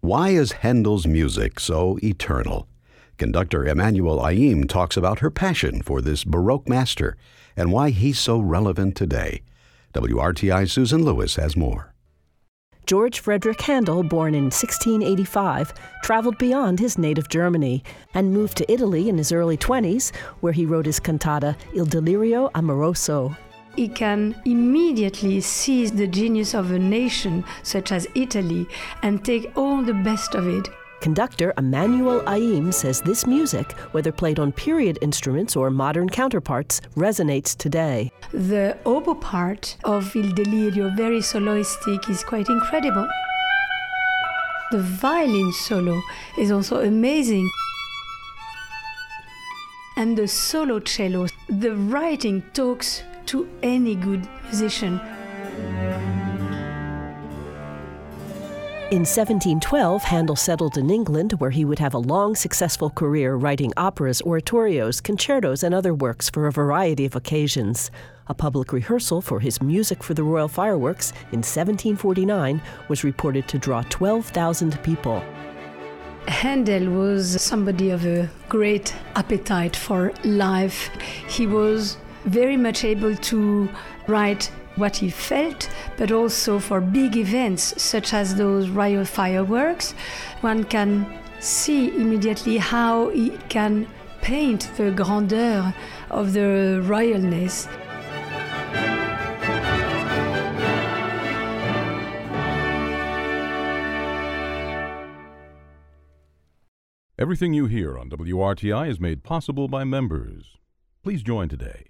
Why is Handel's music so eternal? Conductor Emmanuel Aim talks about her passion for this Baroque master and why he's so relevant today. WRTI's Susan Lewis has more. George Frederick Handel, born in 1685, traveled beyond his native Germany and moved to Italy in his early 20s, where he wrote his cantata Il Delirio Amoroso. He can immediately seize the genius of a nation such as Italy and take all the best of it. Conductor Emmanuel Aim says this music, whether played on period instruments or modern counterparts, resonates today. The oboe part of Il Delirio, very soloistic, is quite incredible. The violin solo is also amazing. And the solo cello, the writing talks to any good musician. In 1712, Handel settled in England, where he would have a long, successful career writing operas, oratorios, concertos, and other works for a variety of occasions. A public rehearsal for his Music for the Royal Fireworks in 1749 was reported to draw 12,000 people. Handel was somebody of a great appetite for life. He was very much able to write what he felt, but also for big events such as those royal fireworks. One can see immediately how he can paint the grandeur of the royalness. Everything you hear on WRTI is made possible by members. Please join today